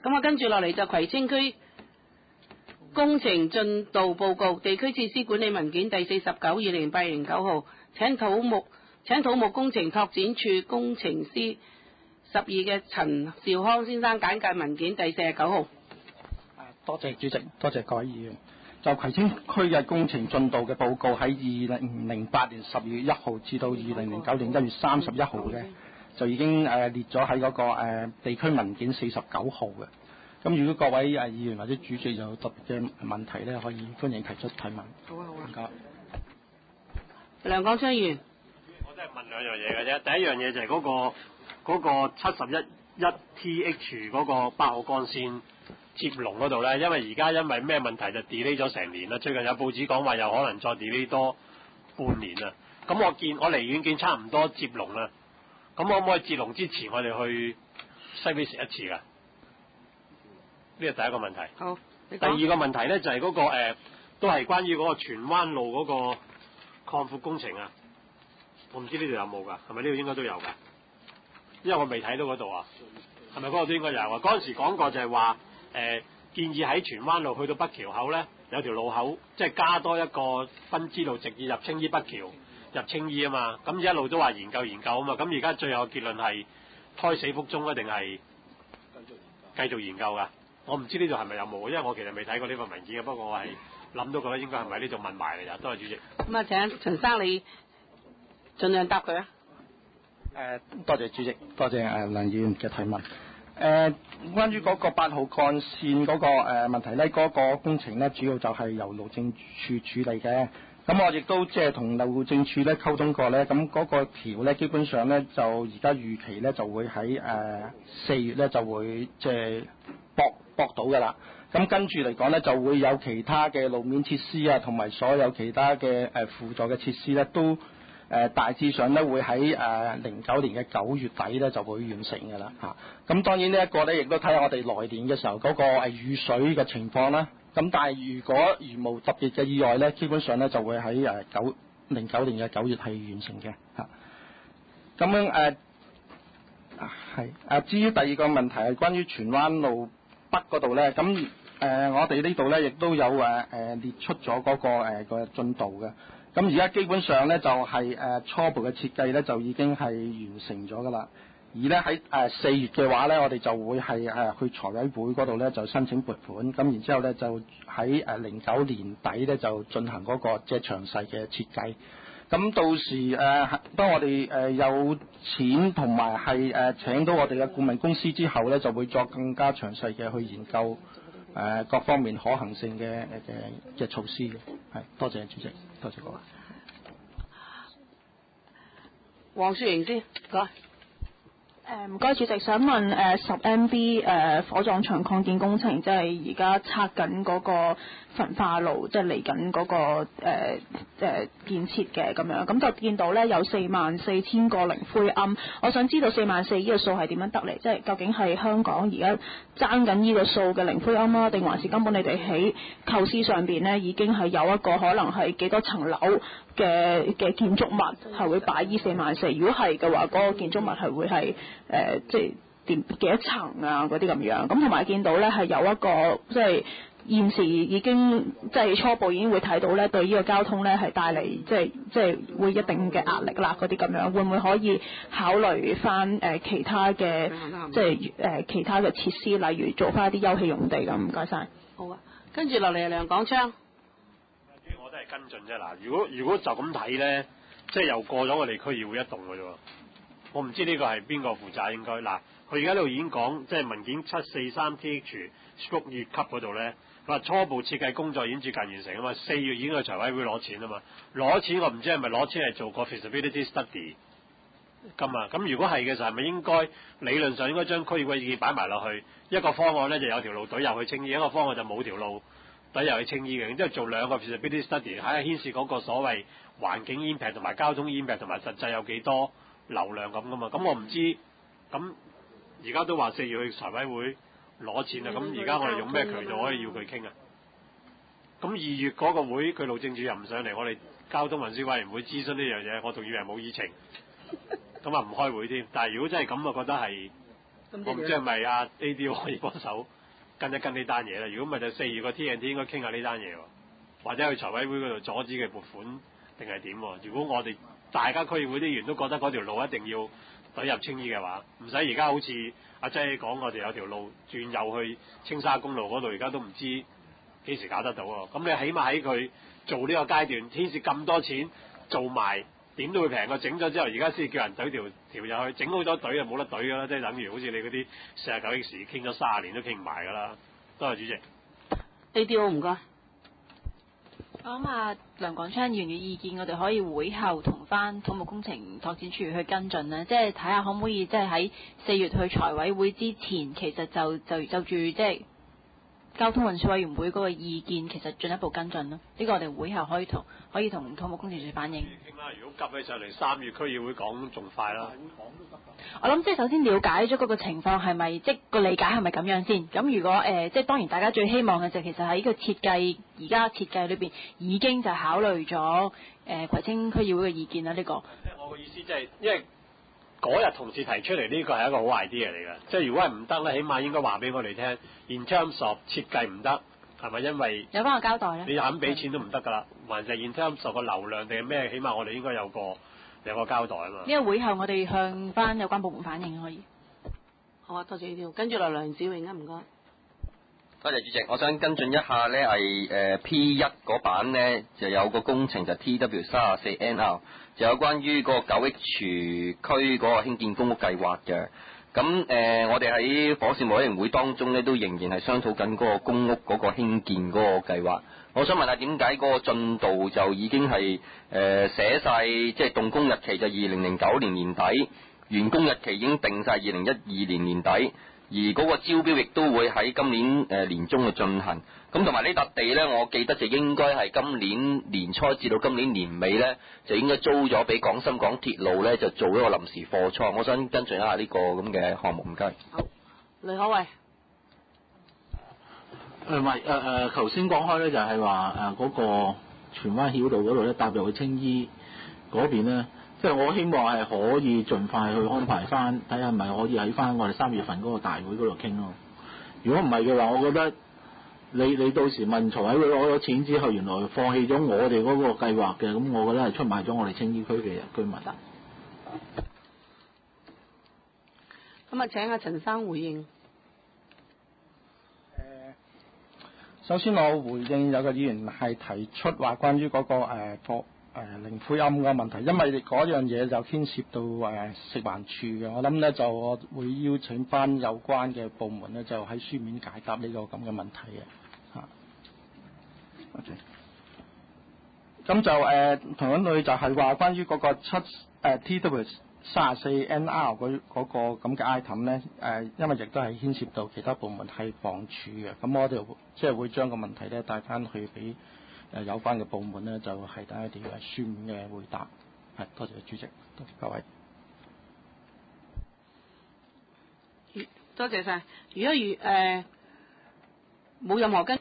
咁跟住落嚟就葵青區工程進度報告，地區設施管理文件第49/2008-09號，請土木工程拓展處工程師12嘅陳兆康先生簡介文件第49號。 多謝主席，多謝各位議員。就葵青區嘅工程進度嘅報告喺2008年12月1號至到2009年1月31號嘅，就已經列咗喺嗰個地區文件49號嘅。咁如果各位議員或者主席有特別嘅問題咧，可以歡迎提出提問。 好啊好啊。 唔該。 梁廣昌議員， 我真係問兩樣嘢嘅啫。第一樣嘢就係嗰個71TH 嗰個8號幹線接龍嗰度咧，因為咩問題就 delay 咗成年啦。最近有報紙講話有可能再 delay 多半年啦。咁我離遠見差唔多接龍啦。咁可唔可以接龍之前我哋去西比食一次㗎？呢個第一個問題。 好。 第二個問題咧就係嗰個都係關於嗰個荃灣路嗰個擴闊工程啊。我唔知呢度有冇㗎，係咪呢度應該都有㗎？因為我未睇到嗰度啊。係咪嗰度都應該有啊？嗰陣時講過就係話建議喺荃灣路去到北橋口咧有條路口，即係加多一個分支路，直接入青衣北橋入青衣啊嘛。咁一路都話研究啊嘛。咁而家最後結論係胎死腹中啊，定係繼續研究㗎？我唔知呢度係咪有冇，因為我其實未睇過呢份文件嘅。不過我係諗到覺得應該係咪呢度問埋嚟㗎？多謝主席。 咁啊，請陳生你盡量答佢啊。 多謝主席，多謝梁議員嘅提問。關於嗰個8號幹線嗰個問題咧，嗰個工程咧主要就係由路政處處理嘅。咁我亦都即係同路政處咧溝通過咧，咁嗰個橋咧基本上咧就而家預期咧就會喺4月咧就會即係駁到㗎啦。咁跟住嚟講咧就會有其他嘅路面設施啊，同埋所有其他嘅輔助嘅設施咧都大致上咧會喺09年嘅9月底咧就會完成㗎啦嚇。咁當然呢一個咧亦都睇下我哋來年嘅時候嗰個雨水嘅情況啦。咁但係如果如無特別嘅意外咧，基本上咧就會喺09年嘅9月係完成嘅嚇。咁樣至於第二個問題係關於荃灣路北嗰度咧，咁我哋呢度咧亦都有列出咗嗰個進度嘅。咁而家基本上咧就係初步嘅設計咧就已經係完成咗㗎啦。而咧喺4月嘅話咧，我哋就會係去財委會嗰度咧就申請撥款，咁然之後咧就喺09年底咧就進行嗰個即係詳細嘅設計。咁到時當我哋有錢同埋係請到我哋嘅顧問公司之後咧，就會作更加詳細嘅去研究各方面可行性嘅措施嘅。係，多謝主席，多謝各位。 黃雪瑩先，講。 唔該主席，想問10MB 火葬場擴建工程，即係而家拆緊嗰個焚化爐，即係嚟緊嗰個建設嘅咁樣，咁就見到咧有44,000個靈灰龕，我想知道44,000呢個數係點樣得嚟？即係究竟係香港而家爭緊呢個數嘅靈灰龕啊，定還是根本你哋喺構思上邊咧已經係有一個可能係幾多層樓嘅建築物係會擺呢44,000？如果係嘅話，嗰個建築物係會係即係幾多層啊嗰啲咁樣？咁同埋見到咧係有一個即係現時已經即係初步已經會睇到咧對呢個交通咧係帶嚟即係會一定嘅壓力啦嗰啲咁樣，會唔會可以考慮翻其他嘅即係其他嘅設施，例如做翻一啲休憩用地咁？唔該晒。 好啊，跟住落嚟係梁廣昌。 我都係跟進啫嗱，如果就咁睇咧，即係又過咗我哋區議會一棟嘅啫喎。我唔知呢個係邊個負責應該嗱，佢而家呢度已經講，即係文件743TH 6月級嗰度咧，佢話初步設計工作已經接近完成啊嘛，4月已經去財委會攞錢啊嘛，攞錢我唔知係咪攞錢嚟做個 feasibility study 咁啊，咁如果係嘅時候係咪應該理論上應該將區議會意見擺埋落去，一個方案咧就有條路隊入去青衣，一個方案就冇條路隊入去青衣嘅，然之後做兩個 feasibility study 睇下牽涉嗰個所謂環境 impact 同埋交通 impact 同埋實際有幾多流量咁噶嘛，咁我唔知，咁而家都話4月去財委會攞錢啊，咁而家我哋用咩渠道可以要佢傾啊？咁2月嗰個會佢路政署又唔上嚟，我哋交通運輸委員會諮詢呢樣嘢，我仲以為冇議程，咁啊唔開會添。但係如果真係咁，我覺得係我唔知係咪阿 AD 可以幫手跟一跟呢單嘢啦。如果唔係就4月個 TNT 應該傾下呢單嘢喎，或者去財委會嗰度阻止佢撥款定係點喎？如果我哋大家區議會啲員都覺得嗰條路一定要懟入青衣嘅話，唔使而家好似阿姐講，我哋有條路轉右去青沙公路嗰度，而家都唔知幾時搞得到喎。咁你起碼喺佢做呢個階段，牽涉咁多錢做埋，點都會平過整咗之後，而家先叫人懟條入去，整好多隊就冇得懟㗎啦，即係等於好似你嗰啲49億時傾咗30年都傾唔埋㗎啦。多謝主席。 AD 唔該。 我諗啊，梁廣昌議員嘅意見，我哋可以會後同翻土木工程拓展處去跟進啦，即係睇下可唔可以即係喺4月去財委會之前，其實就住即係交通運輸委員會嗰個意見，其實進一步跟進咯。呢個我哋會後可以同土木工程處反映。 傾啦，如果急起上嚟3月區議會講仲快啦。 我諗即係首先了解咗嗰個情況係咪，即係個理解係咪咁樣先。咁如果即係當然大家最希望嘅就其實喺個設計而家設計裏邊已經就考慮咗葵青區議會嘅意見啦。呢個即係我嘅意思即係，因為嗰日同事提出嚟呢個係一個好 idea 嚟嘅。即係如果係唔得咧，起碼應該話俾我哋聽。In terms of 設計唔得，係咪因為有翻個交代咧？ 你肯俾錢都唔得㗎啦，還是 in terms of 個流量定係咩？起碼我哋應該有個交代啊嘛。 呢個會後我哋向翻有關部門反映可以。 好啊，多謝呢條。跟住落梁子穎啊，唔該。 多謝主席，我想跟進一下咧，係P1嗰版咧就有個工程就 TW34NR， 就有關於個9H區嗰個興建公屋計劃嘅。咁我哋喺房事務委員會當中咧，都仍然係商討緊嗰個公屋嗰個興建嗰個計劃。我想問下點解嗰個進度就已經係寫晒，即係動工日期就2009年年底，完工日期已經定晒2012年年底，而嗰個招標亦都會喺今年年中去進行。咁同埋呢笪地咧，我記得就應該係今年年初至到今年年尾咧，就應該租咗俾廣深港鐵路咧，就做一個臨時貨倉。我想跟進一下呢個咁嘅項目，唔該。 好，雷可慧。 頭先講開咧，就係話嗰個荃灣曉道嗰度咧，搭入去青衣嗰邊咧，即係我希望係可以盡快去安排翻，睇下係咪可以喺翻我哋3月份嗰個大會嗰度傾咯。如果唔係嘅話，我覺得你到時問財委會攞咗錢之後，原來放棄咗我哋嗰個計劃嘅，咁我覺得係出賣咗我哋青衣區嘅居民。 咁啊，請阿陳生回應。 首先我回應有個議員係提出話關於嗰個零灰龕嘅問題，因為嗰樣嘢就牽涉到食環署嘅，我諗咧就我會邀請翻有關嘅部門咧，就喺書面解答呢個咁嘅問題嘅嚇。OK， 咁就同樣類就係話關於嗰個TW34NR 嗰個咁嘅 item 咧，因為亦都係牽涉到其他部門係房署嘅，咁我哋即係會將個問題咧帶翻去俾有關嘅部門咧，就係等一啲書面嘅回答。係，多謝主席，多謝各位。 多謝晒。如果冇任何跟